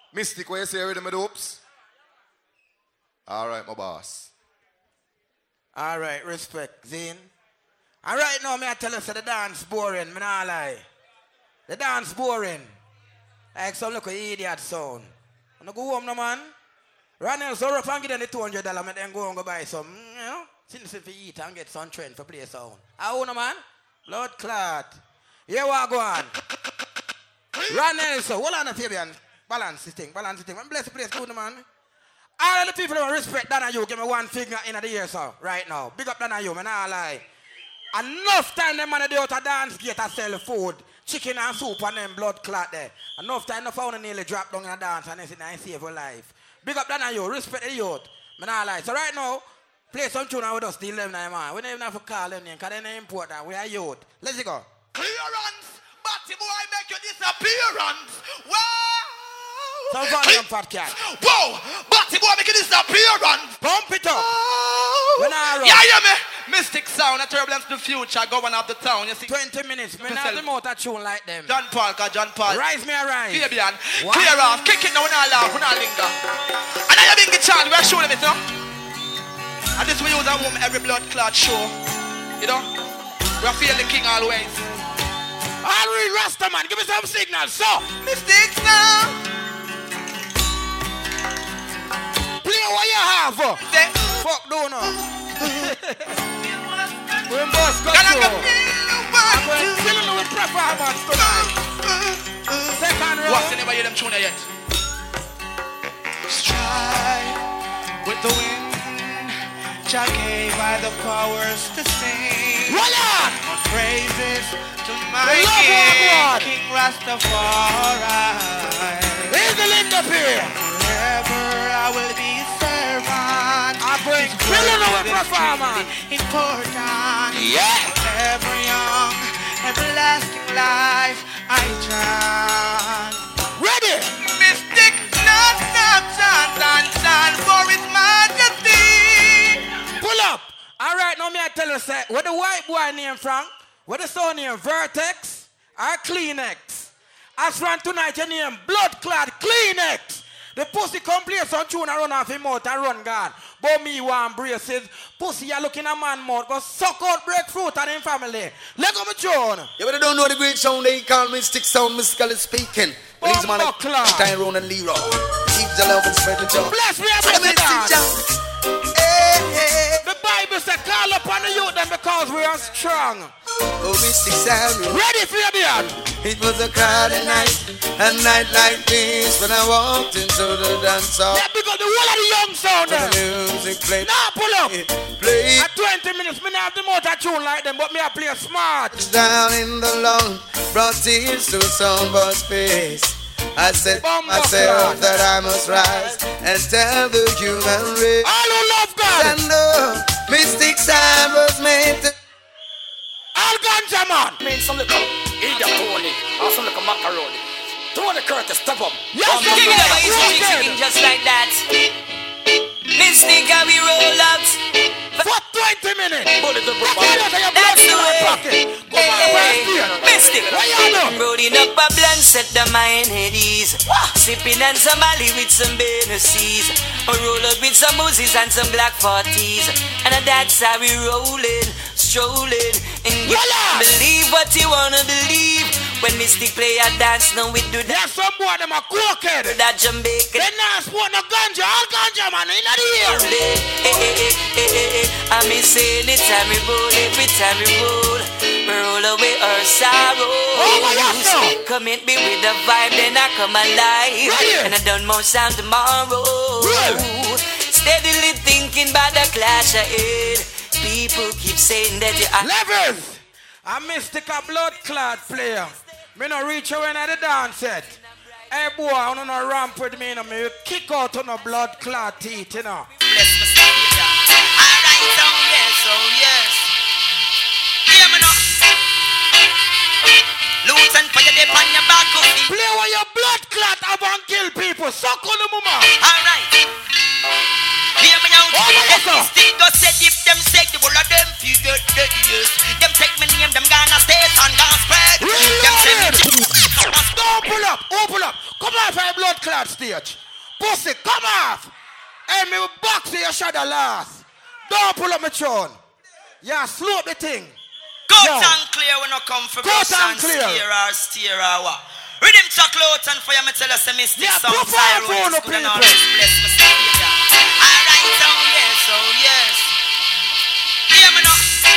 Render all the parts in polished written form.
Mystic, what you say with the dopes? Alright, my boss. Alright, respect, Zine. And right now, I tell you, so the dance boring, me not lie. The dance boring. Like some little idiot sound. I'm going to go home now, man. Right now, so rough and give them the $200, and then go and go buy some, you know, since if you eat and get some trend for play sound. How no, man? Blood clot. Here we go on. Right now, so hold on, Fabian. Balance the thing. Bless the place, good, man. All of the people who respect Dana you, give me one finger in the ear, so right now. Big up Dana you, man, I lie. Enough time them man they out a dance gate and sell food, chicken and soup and them blood clot there. Enough time the phone nearly drop down in a dance and they say I save your life. Big up Dana you, respect the youth. Man, I lie. So right now, play some tune with us, still them now, man. We don't even have to call them name, because they're not important. We are youth. Let's go. Clearance! Batty boy make your disappearance! Wow! Some volume, fat cat. Whoa! Batty boy make your disappearance! Pump it up. When I run. Yeah, hear me? Mystic sound, a turbulence to the future, governor of the town, you see? 20 minutes, man, not the motor tune like them. John Paul. Rise me a rise. Fabian, clear off, kick it now, we not laugh, we not linger. And now you bring the chant, we are showing them it, no? And this we use a woman every blood clot show. You know? We are feel the king always. All right, Rasta man, give me some signals, so. Mystic sound. Play what you have. Fuck no. We're boss got to. I'm going to fill in with performance tonight. Second round. What's the name of you them tune yet? Stride with the wind, Jah gave by the powers to sing. Voila! Praises to my King, King Rastafari. Here's the link up here. Forever I will be servant. I bring filling with performance. Important. Yeah. Every young, everlasting life I chant. Ready. Mystic, not chant for His Majesty. Pull up. All right, now me I tell you, say, what the white boy name from? What the son name? Vertex or Kleenex? As from tonight, your name Blood Clot Kleenex. The pussy come play some tune and run off him mouth and run gone. But me want braces. Pussy you looking a man mouth. Go suck out breadfruit and him family. Let go me tune. You better don't know the great sound they call Mystic Sound, musically speaking. Please man like Tyrone and Leroy. Keep the love and spread the joy. Bless me every dance. The Bible said call upon the youth them because we are strong. Oh, Mystic Sound. Ready for your beard. It was a crowded night, a night like this, when I walked into the dance hall. Yeah, because the whole of the young sound there. The music played. Now pull up. Play. At 20 minutes, me not have the motor tune like them, but me I play smart. Down in the lawn, brought tears to somebody's face. I said to myself that I must rise and tell the human race. All who love God. And the Mystic Sound was made to. All ganja man. I mean some little idiot Tony or some little macaroni. Tony Curtis, step up. Yes, King of the just like that. Mystic how we roll out. For 20 minutes. That's the way. Mystic. Rolling up a blunt, set the mind at ease. Sipping on some Mali with some Bennessees. Roll up with some Moses and some Black 40s. And that's how we rolling, strolling. And you believe what you wanna believe. When Mystic play a dance, now we do that. There's some boy them a crooked. That Jamaican. They not sport no ganja. All ganja man in the ear. I miss saying it time we roll, every time we roll. We roll away our sorrows. Come in me with the vibe, then I come alive. And I done more sound tomorrow. Steadily thinking about the clash ahead. People keep saying that you are Levers. I Mystic a blood clot player. Me no reach you when I the dance set. Hey boy, I don't know ramp with me, you know, me kick out on no blood clot teeth, you know. Bless my Savior. Alright, oh yes. Hear me now. Loot and fire dip on your back of me. Play with your blood clot have and kill people. Suck on the mama. Alright. Hear me now. Mystic just said if them say the whole of them feel good, yes. Them take me name, them gonna stay on God's spread. Them say me don't pull up, open up. Come on for your blood blood clot stage. Pussy, come off. Hey, me will box your shadow last. Don't pull up my throne. Yeah, slope the thing. Cut and clear when I come for brush and steer or what. Rhythm chocolate and fire me tell us a mystic sound. Prepare for the people. Bless me Savior. Alright, oh yes. Hear me now.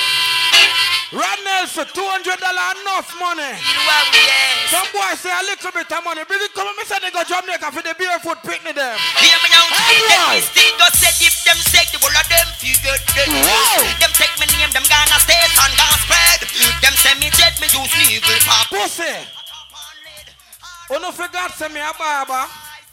Rod Nelson, $200 enough money. Yes. Some boys say a little bit of money. Bring it come and say they go Jamaica for the barefoot picnic them. Hear me now. Them mystic go say if them say the whole of them figure dead. Them take me name, them gonna stay and gonna spread. Them say me dead, me use legal pop. Pussy. Oh no forgot say me a barber.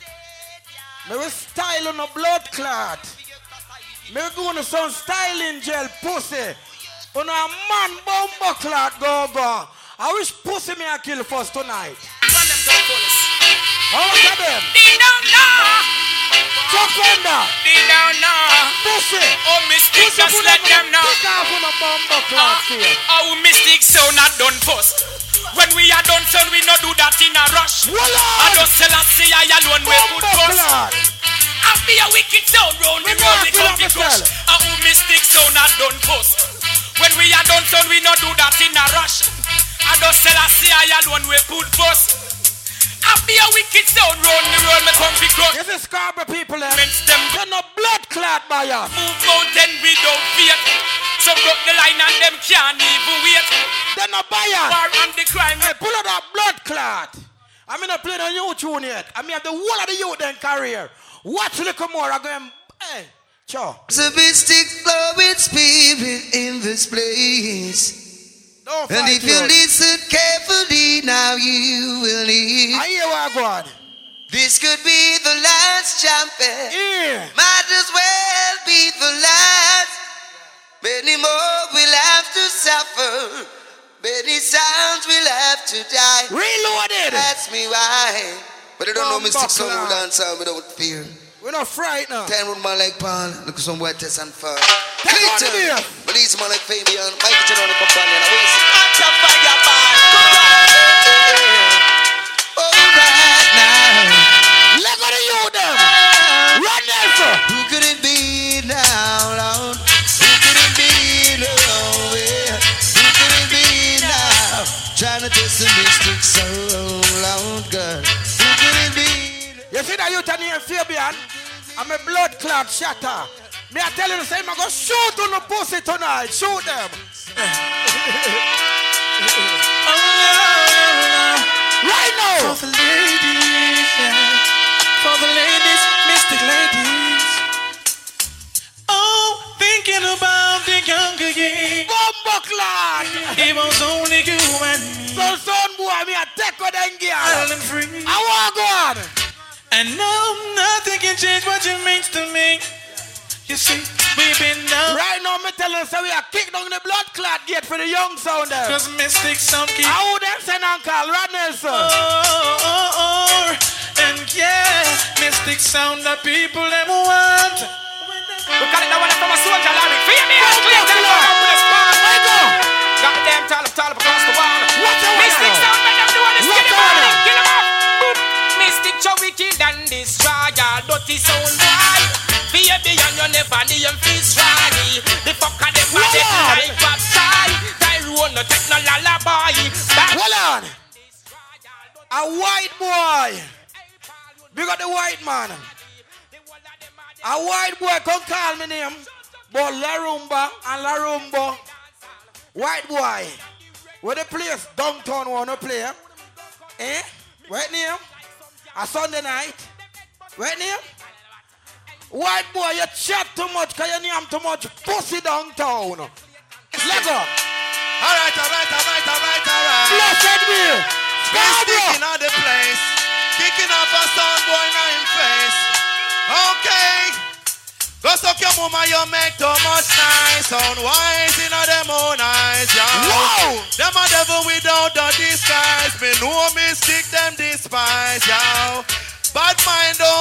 Me will style on a blood clot. Me will go on some styling gel pussy. On a man bomber clot go. I wish pussy me a kill first tonight. Run them to the fullest. How much of them? They don't know. Chuck under. They don't know. Pussy. Oh, mystic, just let them know. Pick off on a bomber clot here. Oh, mystic, so not done first. When we are done, son, we not do that in a rush. I don't sell a see I alone with good first. I be a wicked sound round the road, we come to crush. Oh, mystic, so not done first. When we are done, son, we not do that in a rush. I don't sell a see I alone with good first. I be a wicked sound round the road, me come to crush. This is Scarborough people there. Them they're no blood clot by us. Move mountain without fear. Some broke the line and them can't even wait. They're not biased. War and the crime. Hey, pull out that blood clot. I'm not playing a new tune yet. I mean, have the whole of the youth then career. Watch a little more. I'm going, hey, chow. The mystic flowing spirit in this place. Don't and if you listen carefully, now you will hear. I hear what God. This could be the last champion. Yeah. Might as well be the last. Many more will have to suffer. Many sounds will have to die. Reloaded. That's me why. But I don't know mystic sound will dance out without fear. We're not frightened. 10 with man like Paul. Look at some white test and fur. Clinton. Release man like Fabian. Michael Chen on the companion. I will see. Watch out for your band. Alright now. Let go to you them. Run there, sir. Who could it be now, Lord? Who could it be, Lord? Who could it be now? Trying to test the mystic soul, Lord God. Who could it be? You see that youth named Fabian? I'm a blood clot shatter. Me I tell you the same, I'm going to shoot on the pussy tonight. Shoot them. Right now. For the ladies, yeah. For the ladies, mystic ladies. Oh, thinking about the younger years. Bomba clot. It was only you and me. So son boy, me I take with them girl. Island free. I want to go on. And no, nothing can change what you mean to me. You see, we've been down. Right now, me tell you, so we are kicked down the blood clot gate for the young sounder. Cause mystic sound keep. How them send Uncle Rod Nelson? And yeah, mystic sound the people them want. We call it the one from a soldier lyric. Feel me out, clear to the world with a spark. Where you go? Got them tall across the wall. What's the Mystic sound, make them do all this. What's Kill the them one? all. Kill them all. Boop. Mystic show we kill and destroy all dirty sound boy. Baby and you never need them fish fry. The fuck of them are them like pop shy. Tyrone no take no lullaby. Hold on. A white boy. We got the white man. A white boy come call me name. But La Rumba and La Rumba. White boy. Where the place downtown wanna play? Eh? What name? A Sunday night. What name? White boy, you chat too much because you name too much pussy downtown. Let go. Alright. Blessed be. Sticking on the place. Kicking up a sound boy in him face. Okay. Go suck your mama, you make too much nice. Sound wise in them own eyes, y'all. Whoa. Them a devil without the disguise. Me know me stick them despise, y'all. Bad mind don't wanna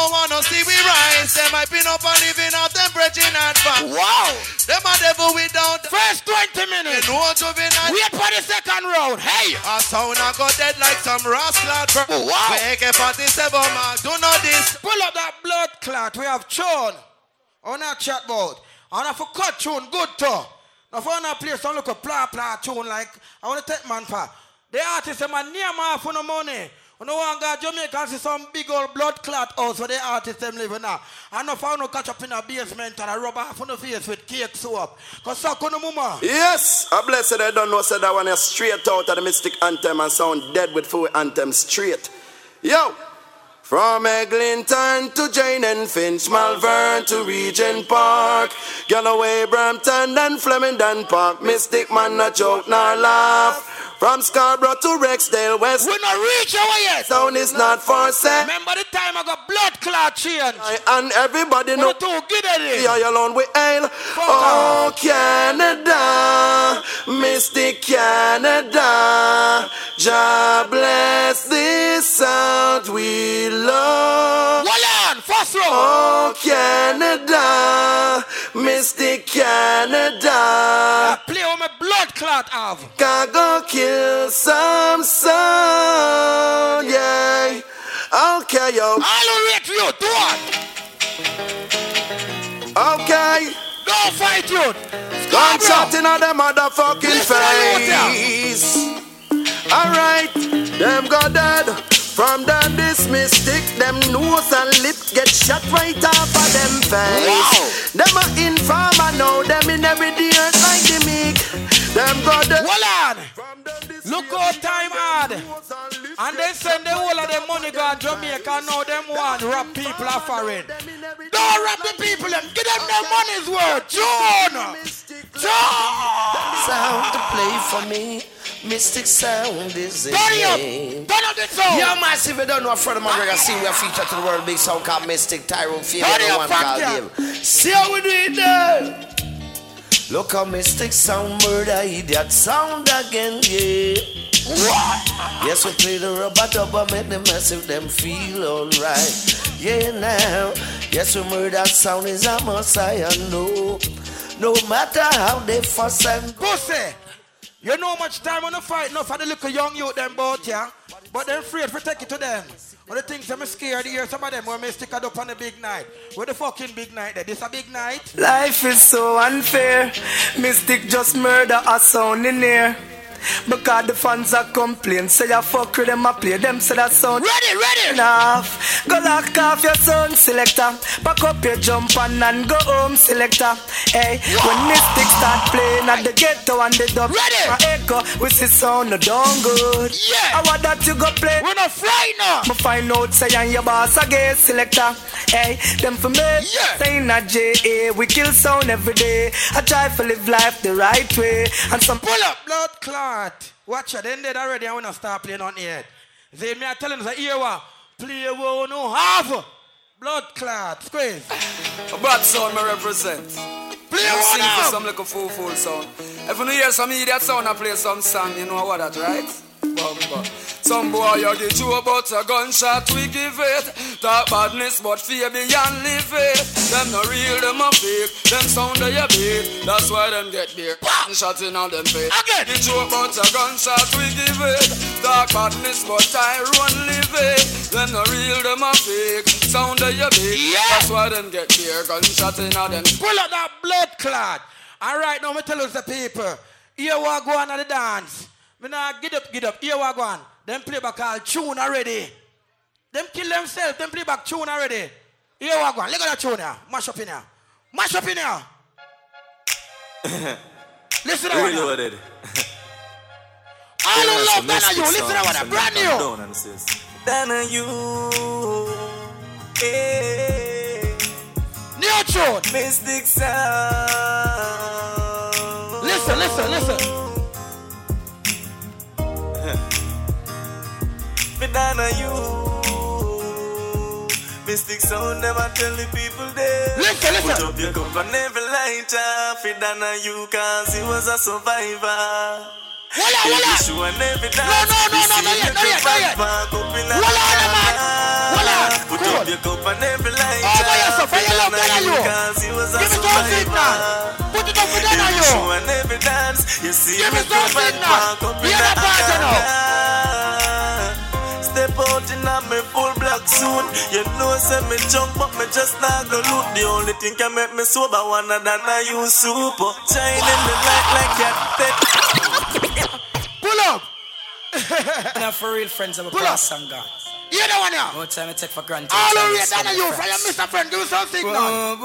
see we rise. Them I been up and living off them bridging and back. Wow. Them a devil without. First 20 minutes. You know what you've been at. Wait for the second round. Hey. A sound I got dead like some rascal. Wow. We AK-47 mark. Do not this. Pull up that blood clot. We have tune on our chat board. And if we cut tune, good too. Now if I want to play some look a play tune like I want to take man for. The artist say man near man for no money. You know one guy Jamaica see some big old blood clot house where the artists them living now. And if I want to catch up in a basement and I rub off on the face with cake soap. Cause so can mama. Yes, I blessed I don't know said that one is straight out of the Mystic Anthem and sound dead with full anthem straight. Yo! From Eglinton to Jane and Finch, Malvern to Regent Park, Galloway, Brampton and Flemington Park, Mystic man not joke nor laugh. From Scarborough to Rexdale West, we not reach our yet. Sound is not for sale. Remember the time I got blood clot change. And everybody know. Yeah, you alone we hail. Oh, Canada, Mystic Canada, Jah bless this sound we love. Hold on, first row. Oh, Canada, Mystic Canada. Play on my blood clot of. Go kill some sound, yeah. Okay, yo. I'll wait for you, do it. Okay. Don't fight you. Gunshot in the motherfucking face. Alright, them got dead. From them this mystic, them nose and lip get shot right off of them face. Wow. Them a informer now, them in every day like the meek. Them got dead. Hold on. Look how time hard. And they send the whole of them money go to Jamaica. Now them want rob people are foreign. Don't rob the people, them. Give them their money's worth. John! Sound to play for me. Mystic sound is in Turn up the sound. Yo, massive, you don't know a friend of McGregor. See, we are featured to the world big sound called Mystic. Tyrone Field, one called him. See how we do it there. Look how Mystic sound, murder idiot sound again, yeah. What? Yes, we play the rubber dubber, make the massive them feel alright. Yeah, now. Yes, we murder sound is a messiah, no. No matter how they fuss and pussy. You know how much time on the fight, enough for the little young youth them both, yeah? But they're afraid to take it to them. One of the things I'm scared to hear some of them where may stick it up on the big night. Where the fucking big night there? This a big night? Life is so unfair. Mystic just murder a sound in here. Because the fans are complain. Say you fuck with them, I play them, so that sound ready enough. Go lock off your sound selector. Pack up your jump and go home selector. Hey, when Mystic start playing at the ghetto and the dub echo, we see sound no done good. Yeah, I want that you go play. We're not frightened. Me find out say and your boss a gay selector. Hey, them for me saying a J.A. We kill sound every day. I try to live life the right way. And some pull up blood clot. Watch it, they dead already. I want to start playing on here. They me are telling us, here what? Play what no half. Blood clot, squeeze. A bad sound me represent. Play one sing for some little full sound. If you hear some idiot sound, I play some song, you know what that, right? Bumba. Some boy you get you about a gunshot, we give it. Talk badness, but fear beyond live it. Them no real, them a fake. Them sound of your beat. That's why them get there. Shot in all them face. Get you about a gunshot, we give it. Talk badness, but I run live it. Them no real, them a fake. Sound of your beat. That's why them get there. Gunshot in all them. Pull up that blood clot. Alright, now me tell us the people. Here we go on the dance. Me nah get up. Here we go on. Them play back all tune already. Them kill themselves. Them play back tune already. Here we go on. Look at that tune here. Mash up in here. Listen to that one. All who love Dana You. Listen to that one. Brand new. Dana You. Hey. New tune. Mystic sound. Listen. Dana You. Mystic sound never tell the people there. Listen. Put up your cup and never light up. Dana You, cause he was a survivor. Hold on. No, yet. Hold on. Put up your cup and never light show and every dance. You see me something now. Step out in a me full black suit. You know say me jump but me just not go loot. The only thing can make me sober one than I use super. Shine in the light like your pull up. Not for real friends of a cross and God. You know what now? What time I take for granted. All the way down to you for your Mr. Friend. Do something now.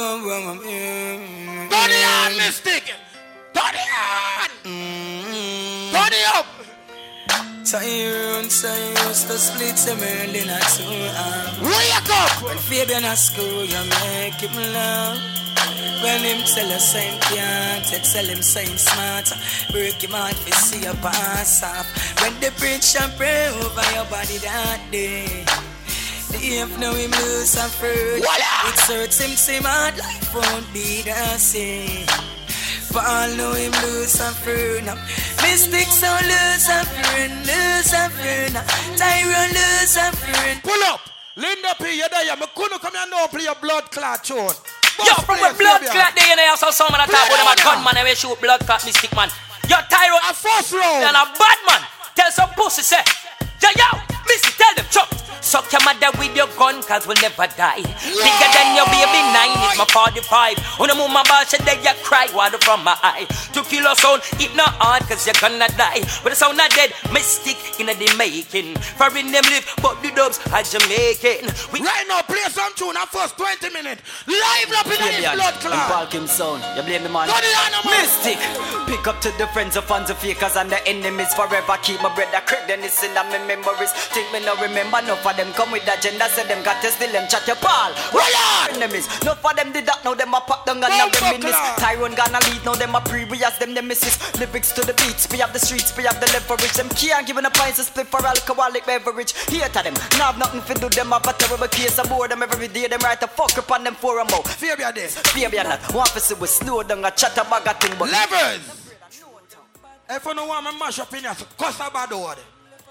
Turn it on, Mystic. Turn it on. Turn it up. Tyrone used to split some early not so wake up. When Fabian a school, you make him laugh. When him tell us same can't tell him same smart. Break him out to see a pass off. When the preacher pray over your body that day, the if now him lose a fruit. It hurts him same hard life won't be the same. For all know him lose a friend. Mystic so lose a friend, Tyrone lose a friend. Pull up, Linda P, you're there. Me couldn't come here and now play your blood clot tune. Yo, from a blood clot day, you saw someone attack with them a gunman and we shoot blood clot Mystic man. Yo, Tyrone a first round and a bad man. Tell some pussy say, yo, Mystic, tell them chuck. Suck your mother with your gun, cause we'll never die. Bigger than your baby 9 is my 45. When I move my ball, said that you cry, water from my eye. To kill a sound, it not hard, cause you're gonna die. But the sound not dead, Mystic in the making. Foreign them live, but the dubs are Jamaican. Right now, play some tune, first 20 minutes. Live up in the blood clot. Balkim sound, you blame the man. Mystic, pick up to the friends of fans of fakers and the enemies forever. Keep my brother Craig, then it's in my memories. Think me no remember no. For them come with the agenda, say them got to steal them chat your pal. Enemies, no for them did that, now them a pop down and now them miss. Tyrone gonna lead, now them a pre-reas, them nemesis. Lyrics to the beats, we have the streets, we have the leverage. Them can't give a price to split for alcoholic beverage. Here to them, now have nothing to do, them have a terrible case aboard them every day. Them right to fuck up on them for a mouth. Fabian this, Fabian not, one for see we slow down a chat about a thing but levers. If you don't want me mash up in your cuss a bad word.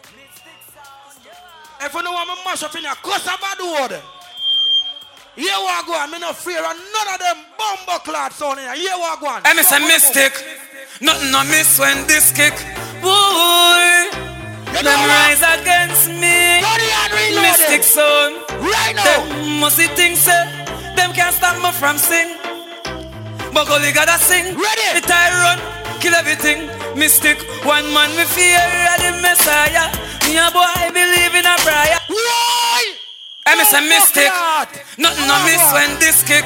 If you don't want me mash up in your cuss a bad word. Here we go, I'm not fear and none of them bumbo clots on here. Here we go. I miss a Mystic. Nothing I miss when this kick. Boy, them rise against me. Mystic son. Right now. Them must see things say. Them can't stop me from sing. But all you gotta sing. Ready. The Tyrone, kill everything. Mystic, one man we fear the Messiah. Me a boy believe in a prayer. Why? I miss a Mystic. Nothing I miss when this kick.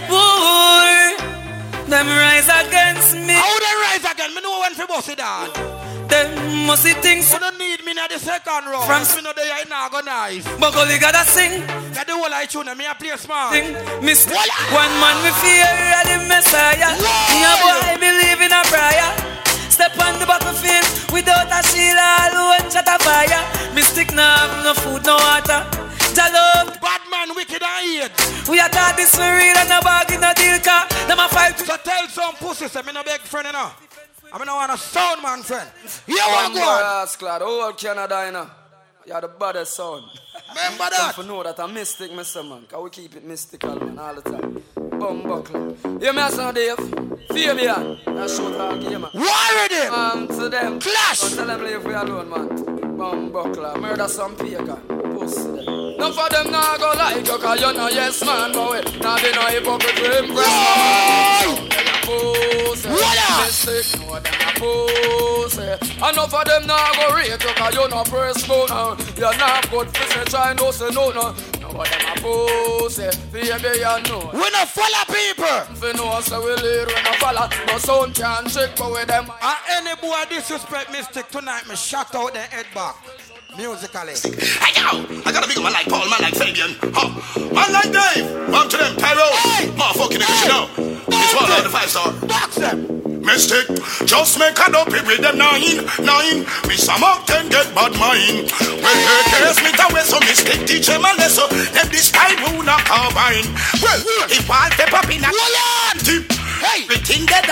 Boy, them rise against me. How they rise again? Me know when for boss it down. Them must see things. You don't need me in the second round. From me know they are not organized. But all you gotta sing. Got the whole I tune and me a play smart. Sing, Mystic. One man we fear the Messiah. Me a boy believe in a prayer. Step on the battlefield without a shield, alone shut a fire. Mystic now have no food, no water. Jalove, bad man, wicked and hate. We are taught this for real and a bag in a deal car. Them a fight. So tell some pussy, say me no big friend enough. I mean I want a sound man friend. Here we go. Clad, all Canada, you know. You are the baddest sound. Remember that? Don't know that I'm Mystic, Mr. Man. Cause we keep it mystical, man, all the time. Bumbuckler. Hear me, son, Dave. Fabian. That's short talk here, man. War with him. To them. Clash. Don't tell them leave we alone, man. Bumbuckler. Murder some pagan. Pussy them. None for them now go like you, cause you know yes, man. But we now they know hypocrite for impress, man. Pussy. Mystic. No, them a pussy. Enough of them now go rate you, cause you know press phone. You're not good for say try no say no. But them a pussy, baby you know. We no follow people. We know say we lead, we no follow. No sound can trick, but with them. And any boy disrespect Mystic tonight, me shut out the head back. Musically. Hey yo, I got a big man like Paul, man like Fabian. Man like Dave. Mom to them, Tyrone. Hey. Motherfucking niggas, you know. This one on the 5-star. Box them. Mystic, just make a dopey with them 9. Me some up can get bad mind. Well, there's me to way so Mystic teach them a lesson. Them this time who not carbine. Well, if all the pop in a tip, everything dead off.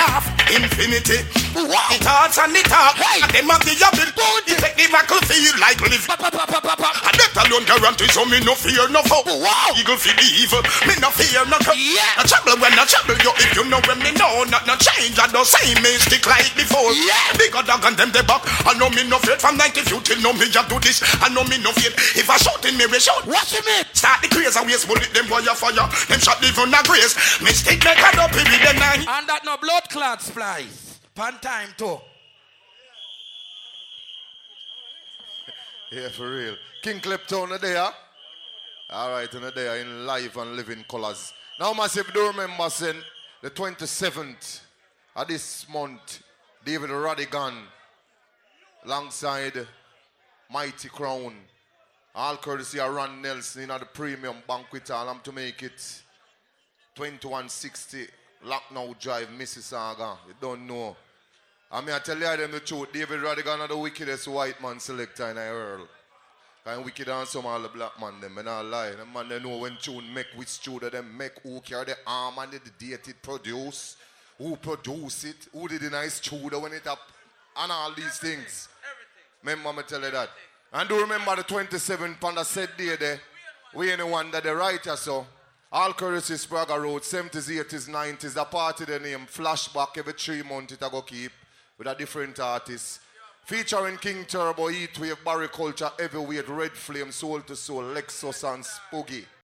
infinity. The thoughts and the talk, and them have the ability. Take the miracle feel like live. And that alone guarantees so me no fear no foe. Eagle for the evil, me no fear no foe. I trouble when I trouble you, if you know when me know, not no change, I don't say me stick like before. Bigger dog and them the back. I know me no fear from 90 few till know me just do this. I know me no fear. If I shoot in me, we shoot. What you mean? Start the craze and waste bullet, them boy fire. Them shot live on a grace. Mistake make a up with them nine. And that no blood clot splice. Pan time too. Yeah, for real. King Kleptone there. Alright, in there in live and living colors. Now, massive, do remember saying the 27th of this month, David Radigan, alongside Mighty Crown, all courtesy of Ron Nelson in the premium banquet hall. I'm to make it 2160 Lucknow Drive, Mississauga. You don't know. I mean, I tell you them the truth. David Radigan is the wickedest white man selector in the world. And wicked and some all the black man them, and I lie. The man they know when tune make which studio them make, who carry the arm and the date it produce, who produce it, who did the nice studio when it up, and all these things. Remember me tell you that. And do remember the 27th on the said day there, we ain't the one that the writer so. All courtesy Sprague Road, 70s, 80s, 90s, the party the name, flashback every 3 months it a go keep with a different artist. Featuring King Turbo, Heatwave, Barry Culture, Heavyweight, Red Flame, Soul to Soul, Lexus and Spooky.